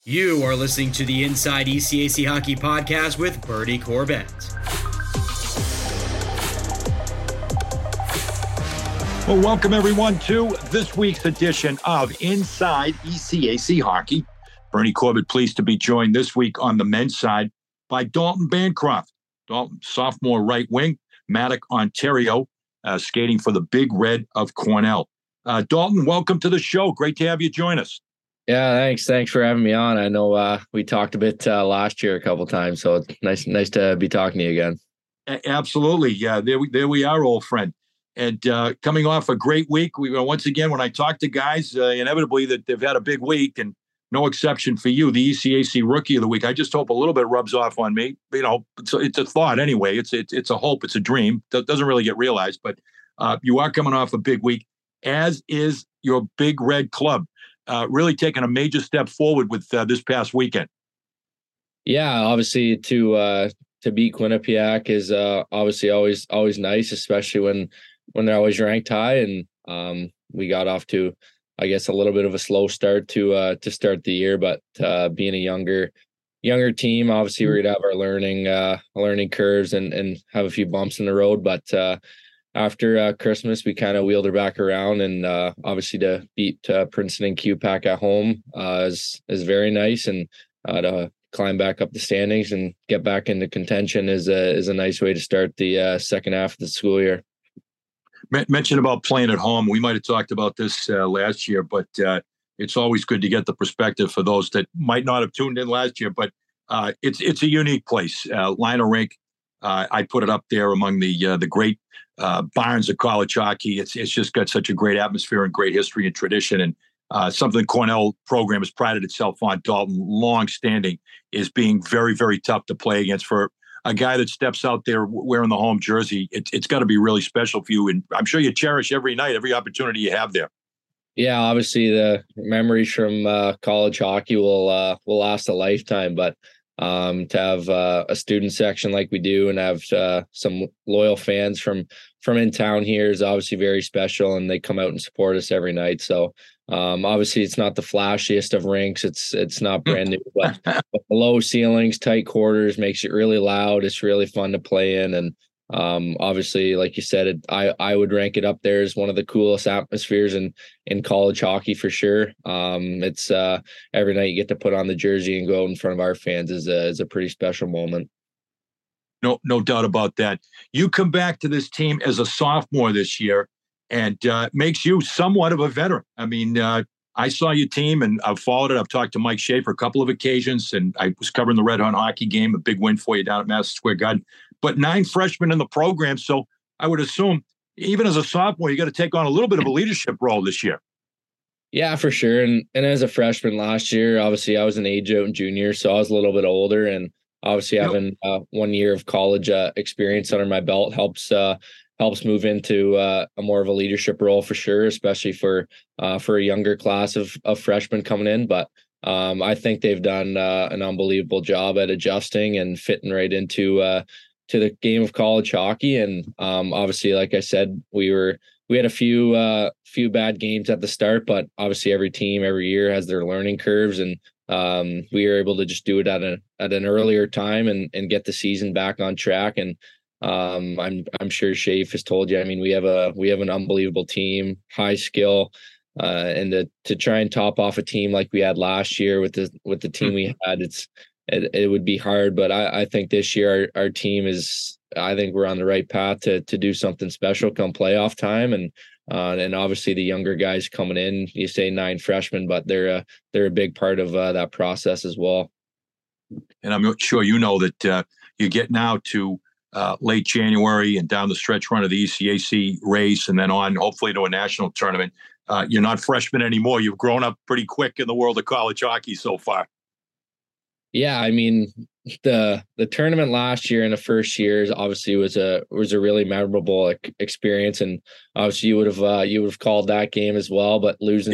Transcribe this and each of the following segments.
You are listening to the Inside ECAC Hockey Podcast with Bertie Corbett. Well, welcome everyone to this week's edition of Inside ECAC Hockey. Bernie Corbett pleased to be joined this week on the men's side by Dalton Bancroft. Dalton, sophomore right wing, Madoc, Ontario, skating for the Big Red of Cornell. Dalton, welcome to the show. Great to have you join us. Yeah, thanks. Thanks for having me on. I know we talked a bit last year a couple times, so it's nice to be talking to you again. Absolutely. Yeah, there we are, old friend. And coming off a great week, once again, when I talk to guys, inevitably that they've had a big week, and no exception for you, the ECAC Rookie of the Week. I just hope a little bit rubs off on me. You know, it's a thought anyway. It's a hope. It's a dream. That doesn't really get realized, but you are coming off a big week, as is your Big Red club. Really taking a major step forward with this past weekend. Yeah, obviously to beat Quinnipiac is obviously always nice, especially when they're always ranked high. And we got off to, I guess, a little bit of a slow start to start the year. But being a younger team, obviously we're gonna have our learning curves and have a few bumps in the road. But after Christmas, we kind of wheeled her back around, and obviously to beat Princeton and QPAC at home is very nice, and to climb back up the standings and get back into contention is a nice way to start the second half of the school year. Mention about playing at home. We might have talked about this last year, but it's always good to get the perspective for those that might not have tuned in last year. But it's a unique place. Liner Rink, I put it up there among the great barns of college hockey. It's just got such a great atmosphere and great history and tradition, and something the Cornell program has prided itself on, Dalton, long-standing, is being very, very tough to play against. For a guy that steps out there wearing the home jersey, it's got to be really special for you, and I'm sure you cherish every night, every opportunity you have there. Yeah, obviously the memories from college hockey will last a lifetime, but to have a student section like we do and have some loyal fans from in town here is obviously very special, and they come out and support us every night. So obviously it's not the flashiest of rinks. It's not brand new, but low ceilings, tight quarters makes it really loud. It's really fun to play in, and obviously, like you said, I would rank it up there as one of the coolest atmospheres in college hockey for sure. It's every night you get to put on the jersey and go out in front of our fans is a pretty special moment. No doubt about that. You come back to this team as a sophomore this year, and makes you somewhat of a veteran. I mean, I saw your team, and I've followed it. I've talked to Mike Schaefer a couple of occasions, and I was covering the Red Hunt hockey game, a big win for you down at Madison Square Garden. But 9 freshmen in the program, so I would assume even as a sophomore, you got to take on a little bit of a leadership role this year. Yeah, for sure. And as a freshman last year, obviously I was an age out in junior, so I was a little bit older, and obviously having 1 year of college experience under my belt helps move into a more of a leadership role for sure, especially for a younger class of freshmen coming in. But I think they've done an unbelievable job at adjusting and fitting right into to the game of college hockey. And obviously, like I said, we had a few bad games at the start, but obviously every team every year has their learning curves, and we were able to just do it at an earlier time and get the season back on track. And I'm sure Shafe has told you, I mean, we have an unbelievable team, high skill, and to try and top off a team like we had last year with the team we had, it would be hard. But I think this year our team I think we're on the right path to do something special come playoff time. And obviously the younger guys coming in, you say 9 freshmen, but they're a big part of that process as well. And I'm sure you know that you get now to late January and down the stretch run of the ECAC race, and then on hopefully to a national tournament. You're not freshmen anymore. You've grown up pretty quick in the world of college hockey so far. Yeah, I mean, the tournament last year in the first years obviously was a really memorable experience, and obviously you would have called that game as well. But losing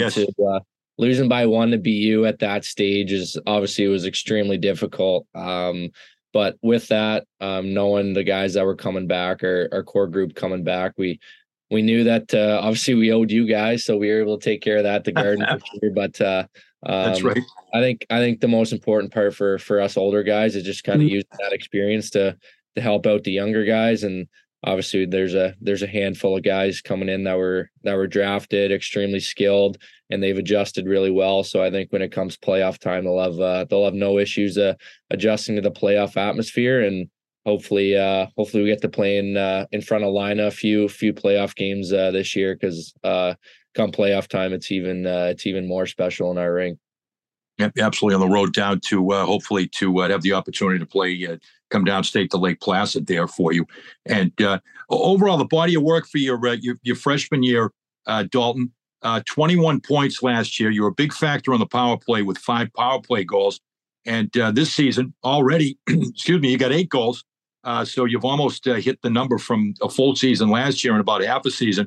by 1 to BU at that stage was extremely difficult. But with that, knowing the guys that were coming back, our core group coming back, we we knew that obviously we owed you guys, so we were able to take care of that, the garden for sure. But That's right. I think the most important part for us older guys is just kind of using that experience to help out the younger guys. And obviously there's a handful of guys coming in that were drafted, extremely skilled, and they've adjusted really well. So I think when it comes playoff time, they'll have no issues adjusting to the playoff atmosphere. And hopefully we get to play in front of Lina a few playoff games this year, because come playoff time, it's even more special in our ring. Yep, absolutely, on the road down to hopefully to have the opportunity to play, come downstate to Lake Placid there for you. And overall, the body of work for your freshman year, Dalton, 21 points last year. You were a big factor on the power play with 5 power play goals. And this season already, excuse me, you got 8 goals. So you've almost hit the number from a full season last year and about half a season.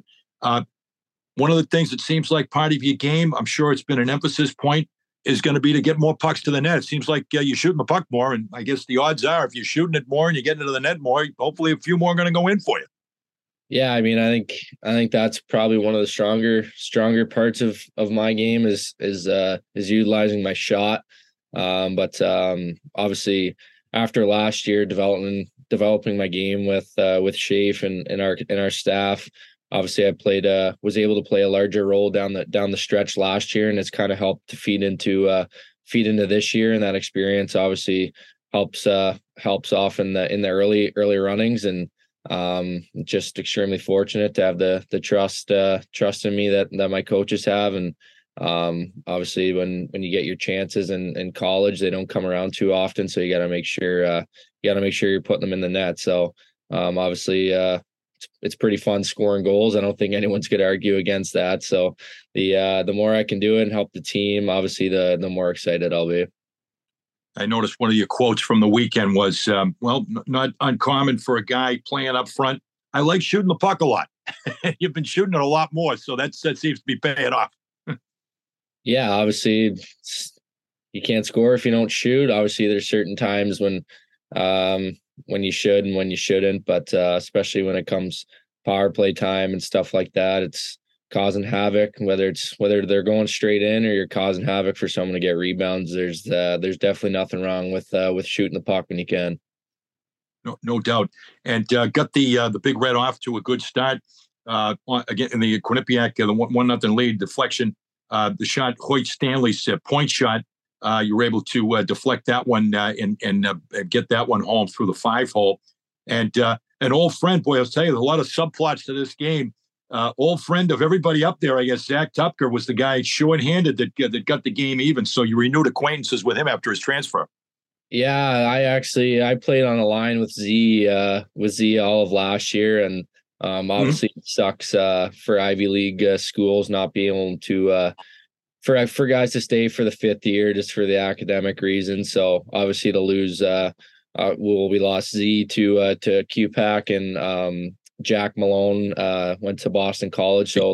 One of the things that seems like part of your game, I'm sure it's been an emphasis point, is going to be to get more pucks to the net. It seems like you're shooting the puck more, and I guess the odds are if you're shooting it more and you're getting into the net more, hopefully a few more are going to go in for you. Yeah, I mean, I think that's probably one of the stronger parts of my game is utilizing my shot. But obviously after last year developing my game with Shafe and our staff, obviously I was able to play a larger role down the stretch last year, and it's kind of helped to feed into this year. And that experience obviously helps off in the early runnings, and just extremely fortunate to have the trust in me that my coaches have. And obviously when you get your chances in college, they don't come around too often, so you got to make sure you're putting them in the net. So obviously it's pretty fun scoring goals. I don't think anyone's going to argue against that. So the more I can do it and help the team, obviously the more excited I'll be. I noticed one of your quotes from the weekend was, not uncommon for a guy playing up front. I like shooting the puck a lot. You've been shooting it a lot more, so that seems to be paying off. Yeah, obviously you can't score if you don't shoot. Obviously there's certain times when you should and when you shouldn't, but especially when it comes power play time and stuff like that, it's causing havoc, whether they're going straight in or you're causing havoc for someone to get rebounds. There's definitely nothing wrong with shooting the puck when you can. No doubt. And got the Big Red off to a good start. Again, in the Quinnipiac, the 1-0 lead, deflection, the shot, Hoyt Stanley's point shot, you were able to deflect that one and get that one home through the 5-hole. And an old friend, boy, I'll tell you, there's a lot of subplots to this game. Old friend of everybody up there, I guess, Zach Tupker was the guy short-handed that got the game even. So you renewed acquaintances with him after his transfer. Yeah, I played on a line with Z all of last year, and obviously it sucks for Ivy League schools not being able to for guys to stay for the 5th year just for the academic reasons. So obviously to lose, we lost Z to QPAC, and Jack Malone went to Boston College. So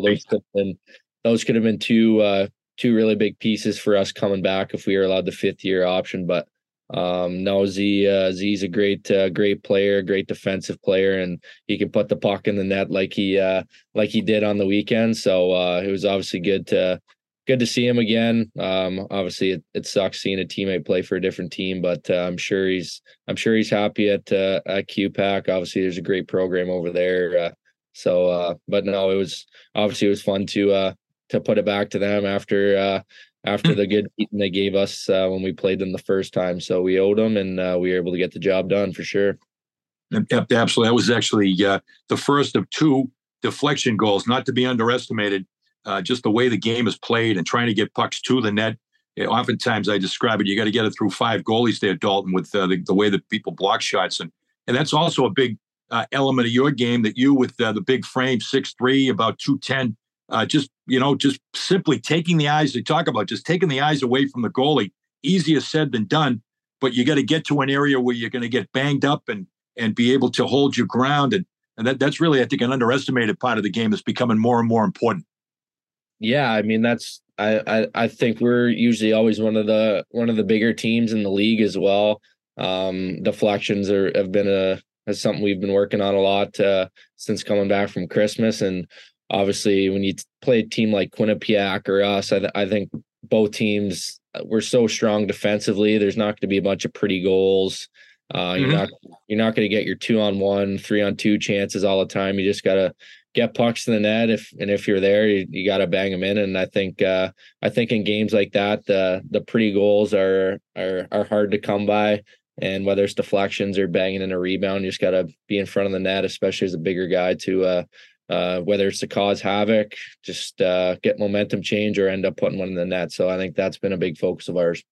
those could have been two really big pieces for us coming back if we were allowed the 5th year option. But no, Z's a great player, great defensive player, and he can put the puck in the net like he did on the weekend. So it was obviously good to see him again. Obviously it sucks seeing a teammate play for a different team, but I'm sure he's happy at QPAC. Obviously there's a great program over there. But no, it was fun to put it back to them after the good beating they gave us when we played them the first time. So we owed them, and we were able to get the job done for sure. Absolutely. That was actually the first of 2 deflection goals, not to be underestimated. Just the way the game is played and trying to get pucks to the net. Oftentimes I describe it, you got to get it through 5 goalies there, Dalton, with the way that people block shots. And that's also a big element of your game, that you with the big frame, 6'3", about 210, just simply taking the eyes, they talk about just taking the eyes away from the goalie. Easier said than done, but you got to get to an area where you're going to get banged up and be able to hold your ground. And that's really, I think, an underestimated part of the game that's becoming more and more important. Yeah, I mean, I think we're usually always one of the bigger teams in the league as well. Deflections have been that's something we've been working on a lot since coming back from Christmas. And obviously, when you play a team like Quinnipiac or us, I think both teams we're so strong defensively. There's not going to be a bunch of pretty goals. You're not going to get your 2-on-1, 3-on-2 chances all the time. You just got to get pucks to the net. If you're there, you got to bang them in. And I think in games like that, the pretty goals are hard to come by. And whether it's deflections or banging in a rebound, you just got to be in front of the net, especially as a bigger guy to whether it's to cause havoc, just get momentum change or end up putting one in the net. So I think that's been a big focus of ours.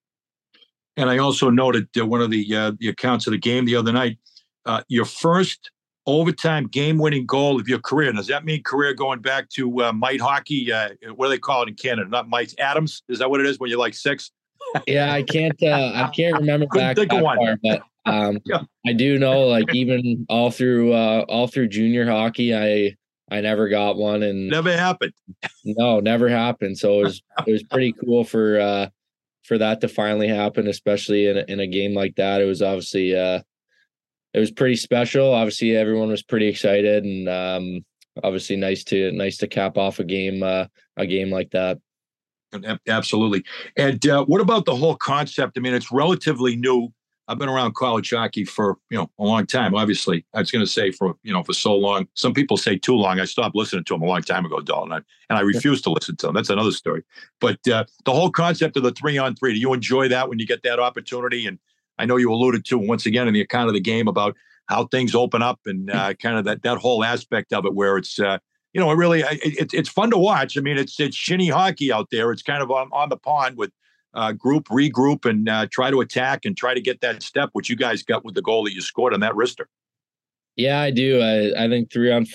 And I also noted one of the accounts of the game the other night, your first overtime game-winning goal of your career. Does that mean career going back to mite hockey? What do they call it in Canada? Not mites, Adams? Is that what it is when you're like 6? Yeah, I can't remember back that far, but yeah. I do know, like, even all through junior hockey, I never got one, and never happened. No, never happened. So it was pretty cool for that to finally happen, especially in a game like that. It was obviously it was pretty special. Obviously, everyone was pretty excited, and obviously nice to cap off a game like that. Absolutely. And what about the whole concept? I mean, it's relatively new. I've been around college hockey for, a long time. Obviously, I was going to say for so long. Some people say too long. I stopped listening to them a long time ago, Dalton, and I refuse to listen to them. That's another story. But the whole concept of the 3-on-3, do you enjoy that when you get that opportunity? And I know you alluded to once again in the account of the game about how things open up and kind of that whole aspect of it, where it's it's fun to watch. I mean, it's shinny hockey out there. It's kind of on the pond with regroup, and try to attack and try to get that step, which you guys got with the goal that you scored on that wrister. Yeah, I do. I think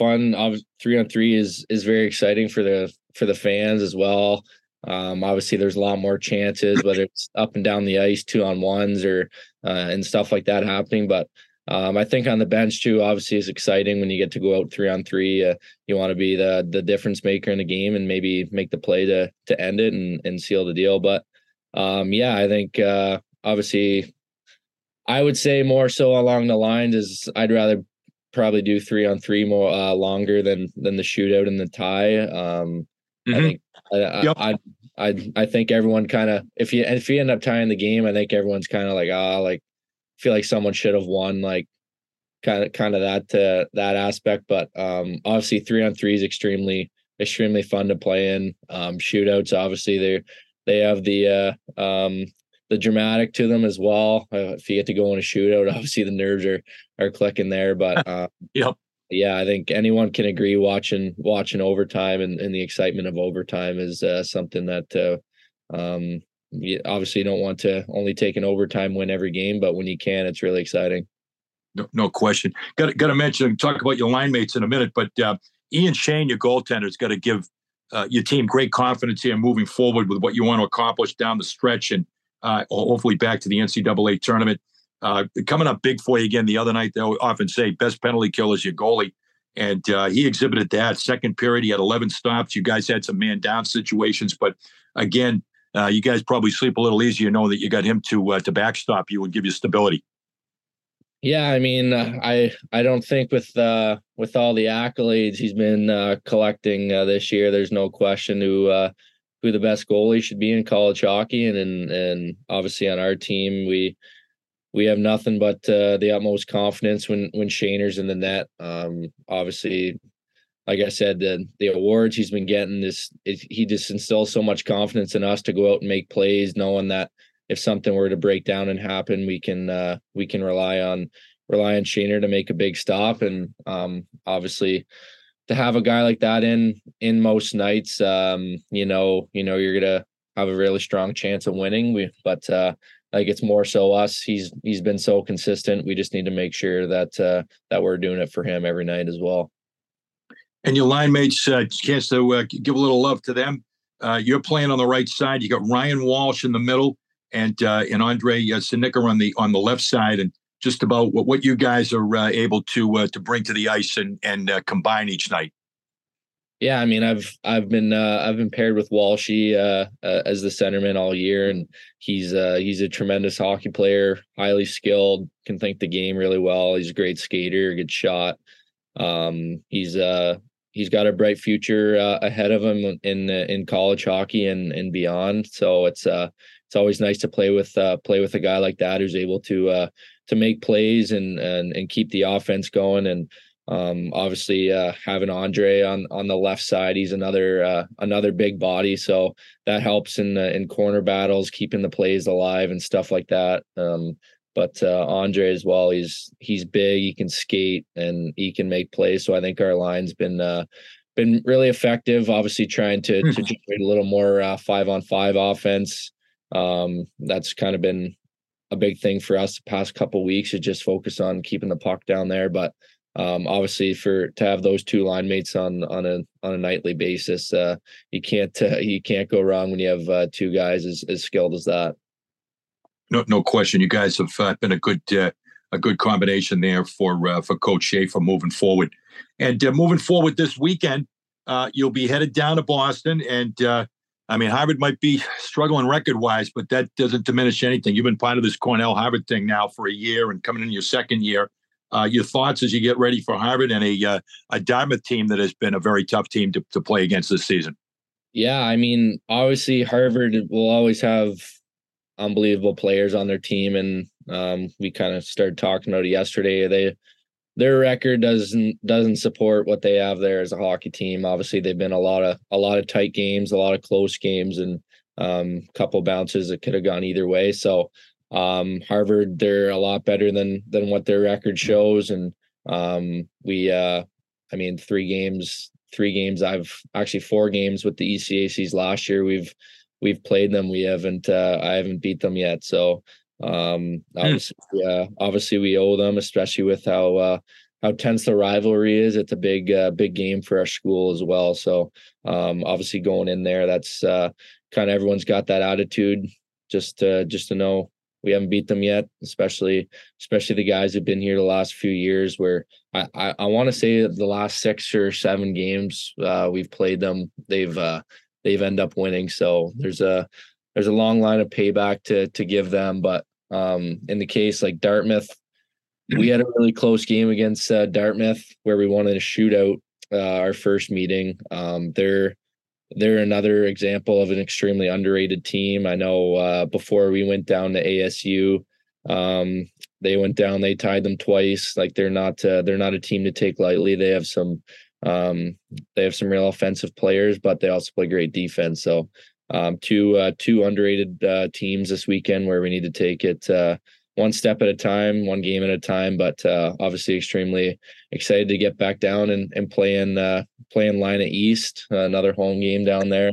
3-on-3 is very exciting for the fans as well. Obviously, there's a lot more chances, whether it's up and down the ice, 2-on-1s or and stuff like that happening. But I think on the bench too, obviously, is exciting when you get to go out 3-on-3. You want to be the difference maker in the game and maybe make the play to end it and seal the deal. But I think obviously, I would say more so along the lines is I'd rather probably do 3-on-3 more longer than the shootout and the tie. I think everyone kind of if you end up tying the game, I think everyone's kind of like feel like someone should have won, like kind of that aspect. But obviously 3-on-3 is extremely fun to play in. Shootouts, obviously they have the dramatic to them as well. If you get to go in a shootout, obviously the nerves are clicking there. But yep. Yeah, I think anyone can agree watching overtime and the excitement of overtime is something that you obviously don't want to only take an overtime win every game, but when you can, it's really exciting. No question. Got to mention, talk about your line mates in a minute, but Ian Shane, your goaltender, has got to give your team great confidence here moving forward with what you want to accomplish down the stretch and hopefully back to the NCAA tournament. Coming up big for you again the other night. They often say best penalty kill is your goalie, and he exhibited that. Second period, he had 11 stops. You guys had some man down situations, but again, you guys probably sleep a little easier knowing that you got him to backstop you and give you stability. Yeah, I mean, I don't think with all the accolades he's been collecting this year, there's no question who the best goalie should be in college hockey, and obviously on our team we have nothing but the utmost confidence when Shaner's in the net. Obviously, like I said, the awards he's been getting, he just instills so much confidence in us to go out and make plays, knowing that if something were to break down and happen, we can rely on Shaner to make a big stop. And obviously, to have a guy like that in most nights, you're gonna have a really strong chance of winning. But I think it's more so us. He's been so consistent. We just need to make sure that we're doing it for him every night as well. And your line mates, chance to give a little love to them. You're playing on the right side. You got Ryan Walsh in the middle, and Andre Sinica on the left side, and just about what you guys are able to bring to the ice and combine each night. Yeah, I mean, I've been paired with Walshy as the centerman all year, and he's a tremendous hockey player, highly skilled, can think the game really well. He's a great skater, good shot. He's got a bright future ahead of him in college hockey and beyond. So it's always nice to play with a guy like that who's able to make plays and keep the offense going. And obviously, having Andre on the left side, he's another big body, so that helps in corner battles, keeping the plays alive and stuff like that. But Andre as well, he's big, he can skate, and he can make plays. So I think our line's been really effective. Obviously, trying to generate a little more 5-on-5 offense. That's kind of been a big thing for us the past couple weeks, to just focus on keeping the puck down there. But obviously, to have those two line mates on a nightly basis, you can't go wrong when you have two guys as skilled as that. No question. You guys have been a good combination there for Coach Schaefer moving forward. And moving forward this weekend, you'll be headed down to Boston. And I mean, Harvard might be struggling record-wise, but that doesn't diminish anything. You've been part of this Cornell-Harvard thing now for a year and coming in your second year. Your thoughts as you get ready for Harvard and a Dartmouth team that has been a very tough team to play against this season? Yeah, I mean, obviously Harvard will always have unbelievable players on their team, and we kind of started talking about it yesterday. Their record doesn't support what they have there as a hockey team. Obviously, they've been a lot of tight games, a lot of close games, and a couple bounces that could have gone either way. So Harvard, they're a lot better than what their record shows. And I mean, 3 games, I've actually 4 games with the ECACs last year. We've played them. I haven't beat them yet. So obviously we owe them, especially with how tense the rivalry is. It's a big game for our school as well. So obviously going in there, that's kind of, everyone's got that attitude, just to know we haven't beat them yet, especially the guys who've been here the last few years, where I want to say that the last 6 or 7 games we've played them, they've end up winning. So there's a long line of payback to give them. But in the case like Dartmouth, we had a really close game against Dartmouth where we wanted to shoot out our first meeting. They're another example of an extremely underrated team. I know before we went down to ASU, they went down, they tied them twice. Like they're not a team to take lightly. They have some real offensive players, but they also play great defense. So two underrated teams this weekend, where we need to take it one step at a time, one game at a time. But obviously extremely excited to get back down and playing Lina East, another home game down there.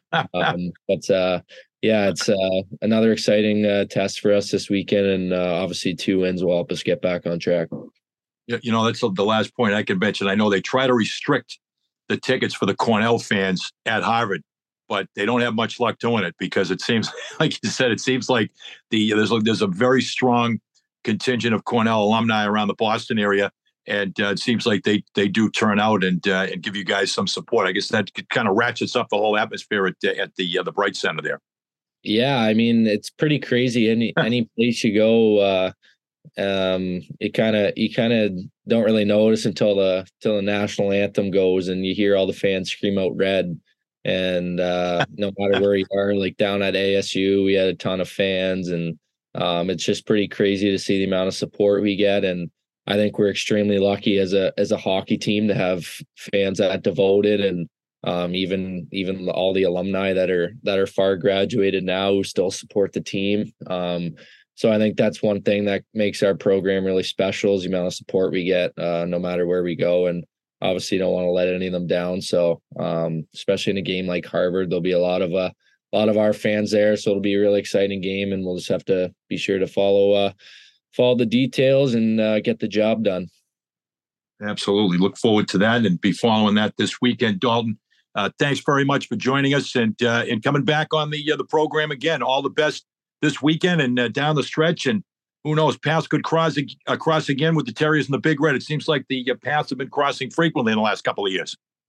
Yeah, it's another exciting test for us this weekend, and obviously 2 wins will help us get back on track. You know, that's the last point I can mention. I know they try to restrict the tickets for the Cornell fans at Harvard, but they don't have much luck doing it, because it seems, like you said, it seems like there's a very strong contingent of Cornell alumni around the Boston area, and it seems like they do turn out and give you guys some support. I guess that kind of ratchets up the whole atmosphere at the Bright Center there. Yeah, I mean, it's pretty crazy. Any place you go, you kind of don't really notice until the national anthem goes and you hear all the fans scream out red. And no matter where you are, like down at ASU, we had a ton of fans, and it's just pretty crazy to see the amount of support we get. And I think we're extremely lucky as a hockey team to have fans that devoted, and even all the alumni that are far graduated now who still support the team. So I think that's one thing that makes our program really special, is the amount of support we get no matter where we go. And obviously don't want to let any of them down. So especially in a game like Harvard, there'll be a lot of our fans there. So it'll be a really exciting game, and we'll just have to be sure to follow the details and get the job done. Absolutely. Look forward to that and be following that this weekend. Dalton, thanks very much for joining us and coming back on the program again. All the best this weekend and down the stretch. And who knows, paths could cross again with the Terriers and the Big Red. It seems like the paths have been crossing frequently in the last couple of years.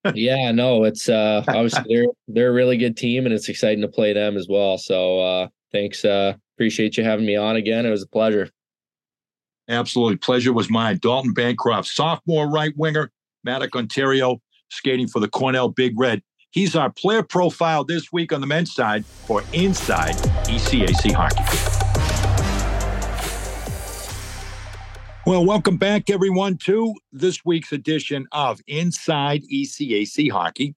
Yeah, no, it's obviously they're a really good team, and it's exciting to play them as well. So thanks, appreciate you having me on again. It was a pleasure. Absolutely. Pleasure was mine. Dalton Bancroft, sophomore right winger, Madoc, Ontario, skating for the Cornell Big Red. He's our player profile this week on the men's side for Inside ECAC Hockey. Well, welcome back, everyone, to this week's edition of Inside ECAC Hockey.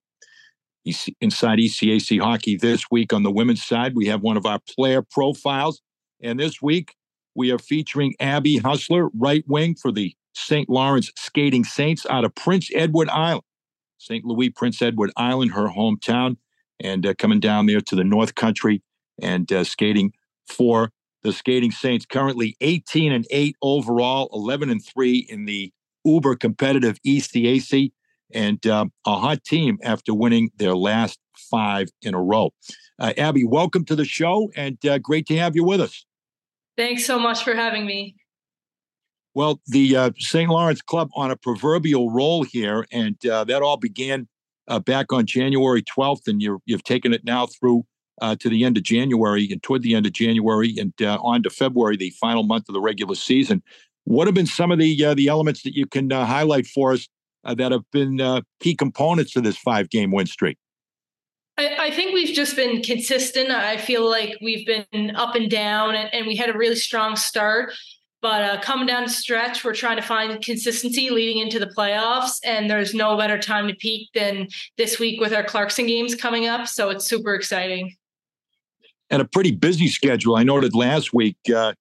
Inside ECAC Hockey this week on the women's side, we have one of our player profiles. And this week, we are featuring Abby Hustler, right wing for the St. Lawrence Skating Saints out of Prince Edward Island. St. Louis, Prince Edward Island, her hometown, and coming down there to the North Country and skating for the Skating Saints. Currently 18-8 overall, 11-3 in the uber competitive ECAC, and a hot team after winning their last 5 in a row. Abby, welcome to the show, and great to have you with us. Thanks so much for having me. Well, the St. Lawrence Club on a proverbial roll here, and that all began back on January 12th, and you've taken it now through to the end of January and toward the end of January and on to February, the final month of the regular season. What have been some of the elements that you can highlight for us that have been key components to this 5-game win streak? I think we've just been consistent. I feel like we've been up and down, and we had a really strong start. But coming down the stretch, we're trying to find consistency leading into the playoffs, and there's no better time to peak than this week with our Clarkson games coming up. So it's super exciting. And a pretty busy schedule. I noted last week,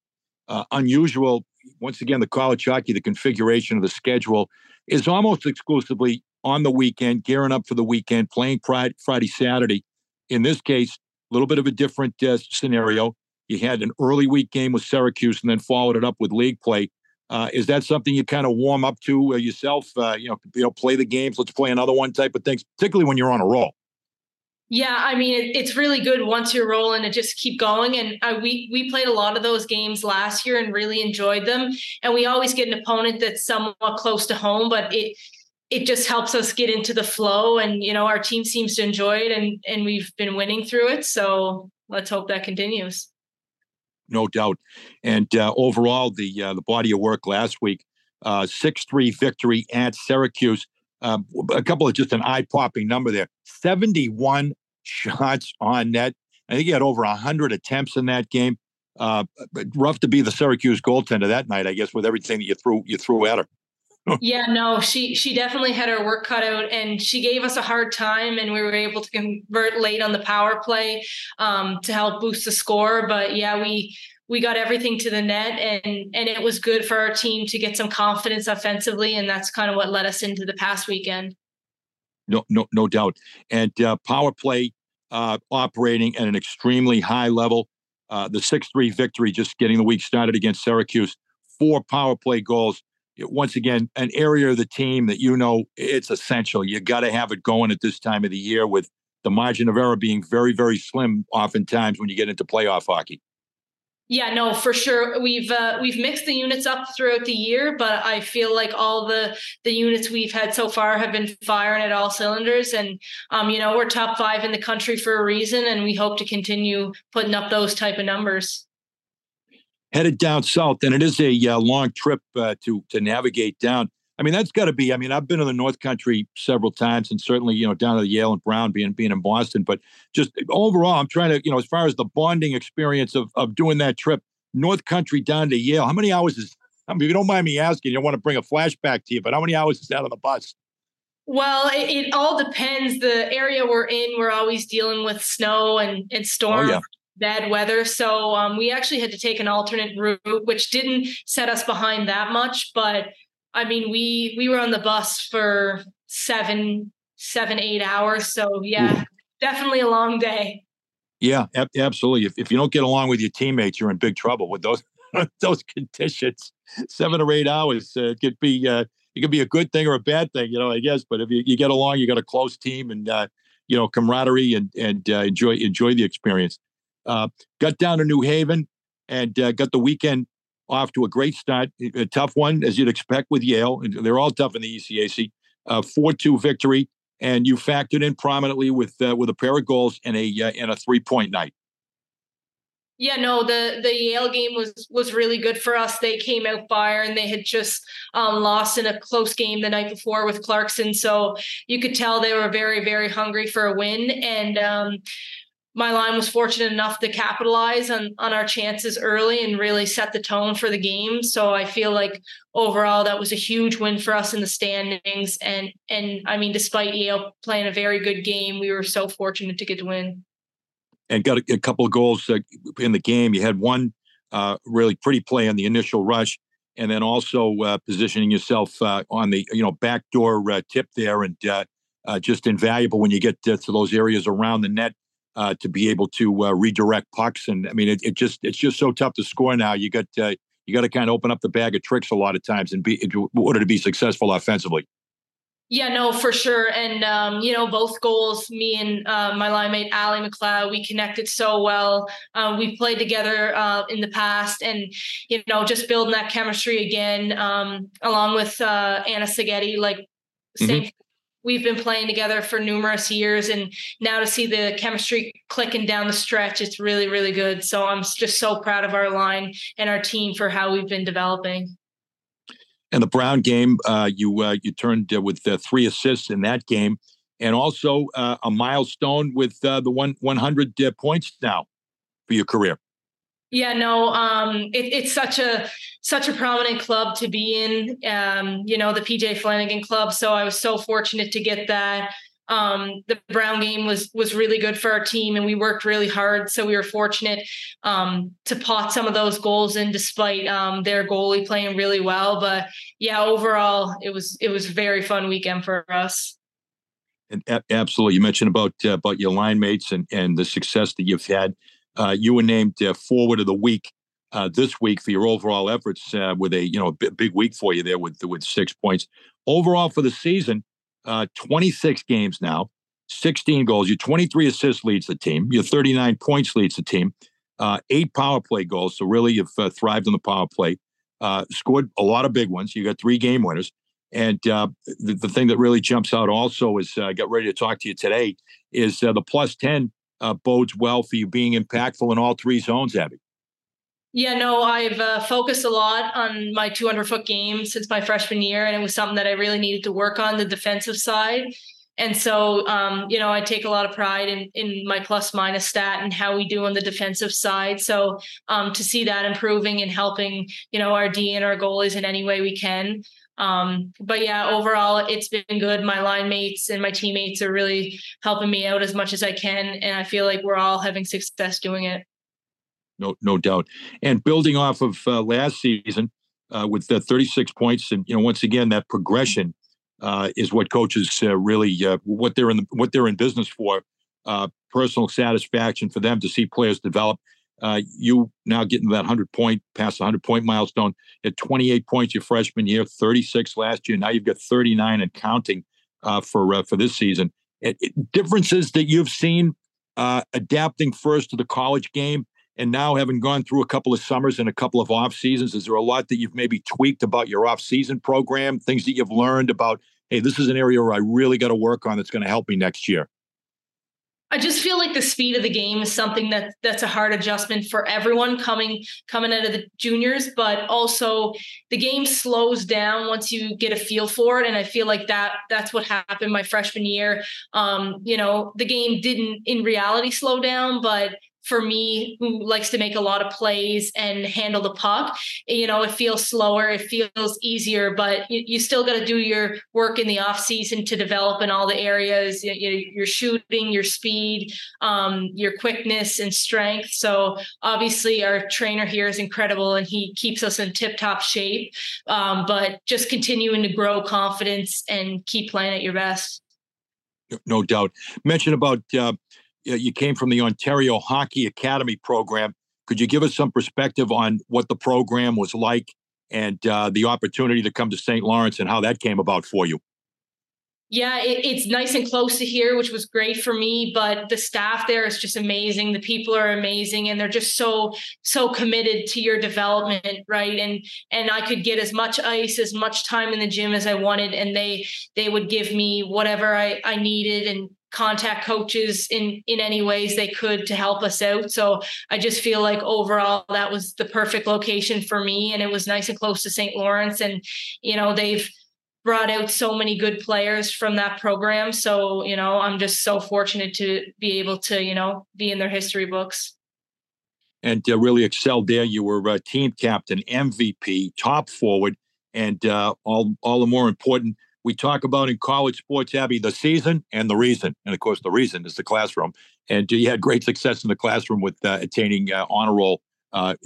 unusual. Once again, the college hockey, the configuration of the schedule is almost exclusively on the weekend, gearing up for the weekend, playing Friday, Saturday. In this case, a little bit of a different scenario. You had an early week game with Syracuse and then followed it up with league play. Is that something you kind of warm up to yourself? Play the games, let's play another one type of things, particularly when you're on a roll. Yeah, I mean, it's really good once you're rolling to just keep going. And we played a lot of those games last year and really enjoyed them. And we always get an opponent that's somewhat close to home, but it just helps us get into the flow. And, our team seems to enjoy it, and we've been winning through it. So let's hope that continues. No doubt. And overall, the body of work last week, 6-3 victory at Syracuse. A couple of just an eye-popping number there. 71 shots on net. I think he had over 100 attempts in that game. Rough to be the Syracuse goaltender that night, I guess, with everything that you threw at her. Yeah, no, she definitely had her work cut out, and she gave us a hard time, and we were able to convert late on the power play to help boost the score. But yeah, we got everything to the net, and it was good for our team to get some confidence offensively, and that's kind of what led us into the past weekend. No doubt. And power play operating at an extremely high level. The 6-3 victory, just getting the week started against Syracuse, 4 power play goals. Once again, an area of the team that it's essential. You got to have it going at this time of the year, with the margin of error being very, very slim oftentimes when you get into playoff hockey. Yeah, no, for sure. We've mixed the units up throughout the year, but I feel like all the units we've had so far have been firing at all cylinders. And, we're top 5 in the country for a reason, and we hope to continue putting up those type of numbers. Headed down south, and it is a long trip to navigate down. I mean, that's got to be. I mean, I've been to the North Country several times, and certainly, down to the Yale and Brown, being in Boston. But just overall, I'm trying to, as far as the bonding experience of doing that trip, North Country down to Yale. How many hours is? I mean, if you don't mind me asking, you don't want to bring a flashback to you, but how many hours is that on the bus? Well, it all depends. The area we're in, we're always dealing with snow and storms. Oh, yeah. Bad weather. So we actually had to take an alternate route, which didn't set us behind that much. But I mean, we were on the bus for 7, 8 hours. So yeah, Ooh. Definitely a long day. Yeah, absolutely. If you don't get along with your teammates, you're in big trouble with those conditions. 7 or 8 hours it could be a good thing or a bad thing, I guess. But if you get along, you got a close team and camaraderie and enjoy the experience. Got down to New Haven and got the weekend off to a great start. A tough one, as you'd expect with Yale. They're all tough in the ECAC. 4-2 victory. and you factored in prominently with a pair of goals and a 3-point night. Yeah, no, the Yale game was really good for us. They came out fire, and they had just lost in a close game the night before with Clarkson. So you could tell they were very, very hungry for a win. And my line was fortunate enough to capitalize on our chances early and really set the tone for the game. So I feel like overall that was a huge win for us in the standings. And I mean, despite Yale playing a very good game, we were so fortunate to get to win. And got a couple of goals in the game. You had one really pretty play on the initial rush, and then also positioning yourself on the backdoor tip there, and just invaluable when you get to those areas around the net to be able to redirect pucks. And I mean, it's just so tough to score now. You got to kind of open up the bag of tricks a lot of times in order to be successful offensively. Yeah, no, for sure. And, both goals, me and my line mate, Allie McLeod, we connected so well. We played together in the past, and, just building that chemistry again, along with Anna Seghetti, same. We've been playing together for numerous years, and now to see the chemistry clicking down the stretch, it's really, really good. So I'm just so proud of our line and our team for how we've been developing. And the Brown game, you turned with 3 assists in that game, and also a milestone with the 100 points now for your career. Yeah, no, it's such a prominent club to be in, the PJ Flanagan Club. So I was so fortunate to get that. The Brown game was really good for our team, and we worked really hard. So we were fortunate to pot some of those goals in, despite their goalie playing really well. But yeah, overall, it was a very fun weekend for us. And absolutely, you mentioned about your line mates and the success that you've had. You were named forward of the week this week for your overall efforts with a big week for you there with 6 points overall for the season. 26 games now, 16 goals. Your 23 assists leads the team. Your 39 points leads the team. 8 power play goals. So really, you've thrived on the power play. Scored a lot of big ones. You got 3 game winners. And the thing that really jumps out also is I got ready to talk to you today is the +10 bodes well for you being impactful in all 3 zones, Abby. Yeah, no, I've focused a lot on my 200-foot game since my freshman year, and it was something that I really needed to work on, the defensive side. And so, I take a lot of pride in my plus-minus stat and how we do on the defensive side. So to see that improving and helping, our D and our goalies in any way we can. But yeah, overall, it's been good. My line mates and my teammates are really helping me out as much as I can, and I feel like we're all having success doing it. No doubt. And building off of last season with 36 points, and once again that progression is what coaches really what they're in business for. Personal satisfaction for them to see players develop. You now getting that 100-point milestone at 28 points your freshman year, 36 last year. Now you've got 39 and counting for this season. Differences that you've seen adapting first to the college game, and now having gone through a couple of summers and a couple of off seasons, is there a lot that you've maybe tweaked about your off season program? Things that you've learned about, hey, this is an area where I really got to work on that's going to help me next year? I just feel like the speed of the game is something that's a hard adjustment for everyone coming out of the juniors, but also the game slows down once you get a feel for it. And I feel like that's what happened my freshman year. The game didn't in reality slow down, but for me, who likes to make a lot of plays and handle the puck, it feels slower, it feels easier, but you still got to do your work in the off season to develop in all the areas, your shooting, your speed, your quickness and strength. So obviously our trainer here is incredible and he keeps us in tip top shape, but just continuing to grow confidence and keep playing at your best. No doubt. Mention about, you came from the Ontario Hockey Academy program. Could you give us some perspective on what the program was like and the opportunity to come to St. Lawrence and how that came about for you? Yeah, it's nice and close to here, which was great for me. But the staff there is just amazing. The people are amazing, and they're just so committed to your development, right? And I could get as much ice, as much time in the gym as I wanted, and they would give me whatever I needed and contact coaches in any ways they could to help us out. So I just feel like overall that was the perfect location for me, and it was nice and close to St. Lawrence, and they've brought out so many good players from that program. So, I'm just so fortunate to be able to, be in their history books. And really excelled there. You were team captain, MVP, top forward, and all the more important, we talk about in college sports, Abby, the season and the reason. And of course, the reason is the classroom. And you had great success in the classroom with attaining honor roll at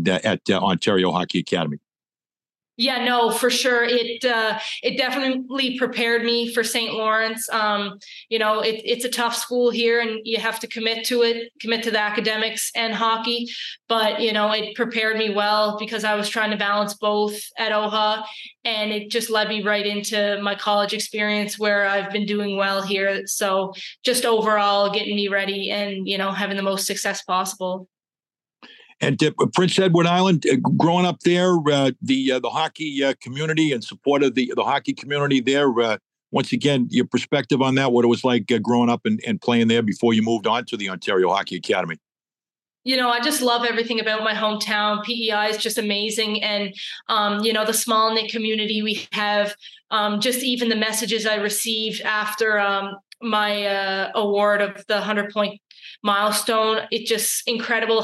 Ontario Hockey Academy. Yeah, no, for sure. It definitely prepared me for St. Lawrence. It's a tough school here, and you have to commit to the academics and hockey. But, it prepared me well because I was trying to balance both at OHA, and it just led me right into my college experience where I've been doing well here. So just overall getting me ready and, having the most success possible. And Prince Edward Island, growing up there, the hockey community and support of the hockey community there. Once again, your perspective on that, what it was like growing up and playing there before you moved on to the Ontario Hockey Academy. I just love everything about my hometown. PEI is just amazing. And, the small knit community we have, just even the messages I received after my award of the 100-point milestone, it's just incredible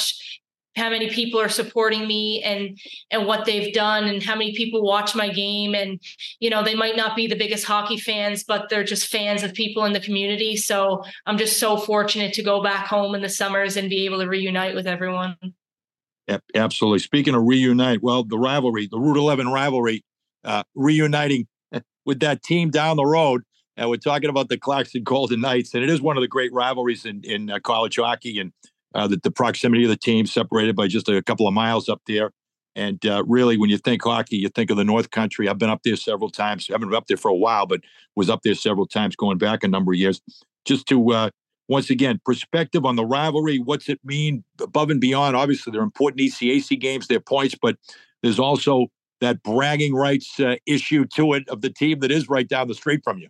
how many people are supporting me and what they've done and how many people watch my game. And, they might not be the biggest hockey fans, but they're just fans of people in the community. So I'm just so fortunate to go back home in the summers and be able to reunite with everyone. Absolutely. Speaking of reunite, well, the rivalry, the Route 11 rivalry, reuniting with that team down the road. We're talking about the Clarkson Golden Knights, and it is one of the great rivalries in college hockey, and the proximity of the team separated by just a couple of miles up there. And really, when you think hockey, you think of the North Country. I've been up there several times. I haven't been up there for a while, but was up there several times going back a number of years. Just to, once again, perspective on the rivalry, what's it mean above and beyond? Obviously, they're important ECAC games, they're points, but there's also that bragging rights issue to it of the team that is right down the street from you.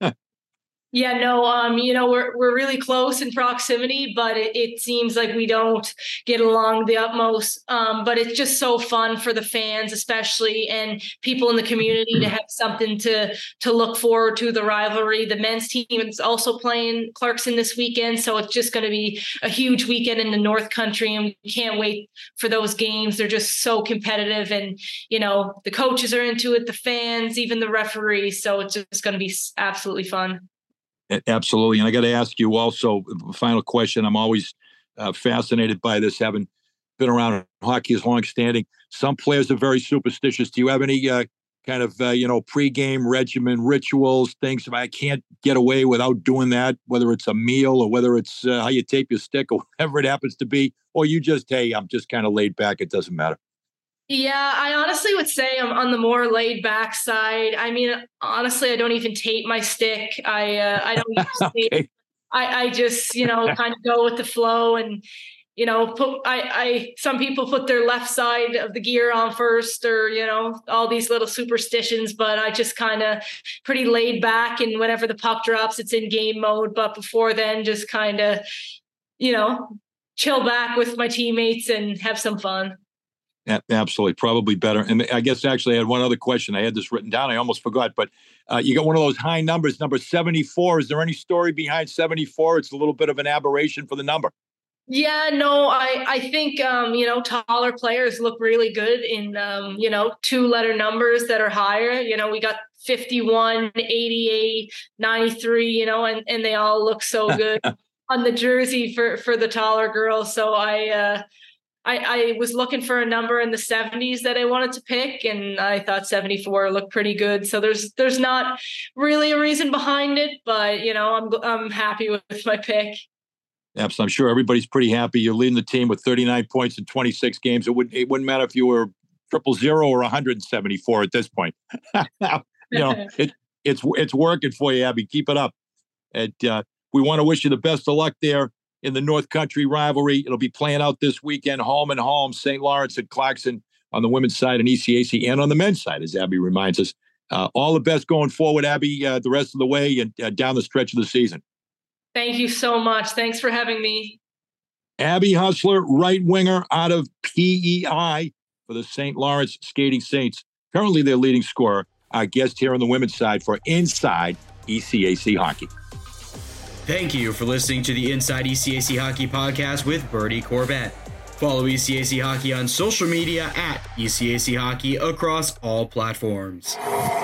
Yeah, no, we're really close in proximity, but it seems like we don't get along the utmost. But it's just so fun for the fans, especially, and people in the community to have something to look forward to the rivalry. The men's team is also playing Clarkson this weekend, so it's just going to be a huge weekend in the North Country, and we can't wait for those games. They're just so competitive, and the coaches are into it, the fans, even the referees. So it's just going to be absolutely fun. Absolutely. And I got to ask you also, final question. I'm always fascinated by this, having been around hockey as long-standing. Some players are very superstitious. Do you have any kind of, pregame regimen, rituals, things? I can't get away without doing that, whether it's a meal or whether it's how you tape your stick or whatever it happens to be, or you just, hey, I'm just kind of laid back. It doesn't matter. Yeah, I honestly would say I'm on the more laid back side. I mean, honestly, I don't even tape my stick. I don't use tape. Okay. I just, kind of go with the flow, and, some people put their left side of the gear on first, or, all these little superstitions, but I just kind of pretty laid back, and whenever the puck drops, it's in game mode. But before then, just kind of, chill back with my teammates and have some fun. Absolutely. Probably better. And I guess actually I had one other question. I had this written down. I almost forgot, but you got one of those high numbers, number 74. Is there any story behind 74? It's a little bit of an aberration for the number. Yeah, no, I think, taller players look really good in, 2-letter numbers that are higher. We got 51, 88, 93, and they all look so good on the jersey for the taller girls. So I was looking for a number in the 70s that I wanted to pick, and I thought 74 looked pretty good. So there's not really a reason behind it, but I'm happy with my pick. Absolutely. I'm sure everybody's pretty happy. You're leading the team with 39 points in 26 games. It wouldn't matter if you were 000 or 174 at this point. it's working for you, Abby. Keep it up. And we want to wish you the best of luck there in the North Country rivalry. It'll be playing out this weekend, home and home, St. Lawrence and Clarkson on the women's side and ECAC, and on the men's side, as Abby reminds us. All the best going forward, Abby, the rest of the way and down the stretch of the season. Thank you so much. Thanks for having me. Abby Hustler, right winger out of PEI for the St. Lawrence Skating Saints. Currently their leading scorer. Our guest here on the women's side for Inside ECAC Hockey. Thank you for listening to the Inside ECAC Hockey podcast with Bertie Corbett. Follow ECAC Hockey on social media at ECAC Hockey across all platforms.